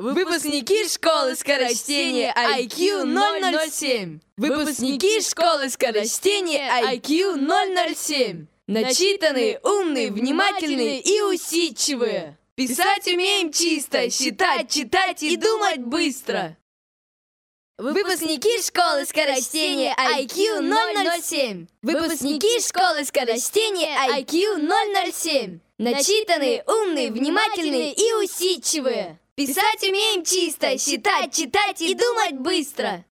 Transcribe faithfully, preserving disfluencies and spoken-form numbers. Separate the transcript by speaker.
Speaker 1: Выпускники школы скорочтения ай кью ноль ноль семь. Выпускники школы скорочтения ай кью ноль ноль семь. Начитанные, умные, внимательные и усидчивые. Писать умеем чисто, считать, читать и думать быстро. Выпускники школы скорочтения ай кью ноль ноль семь. Выпускники школы скорочтения ай кью ноль ноль семь. Начитанные, умные, внимательные и усидчивые. Писать умеем чисто, считать, читать и думать быстро.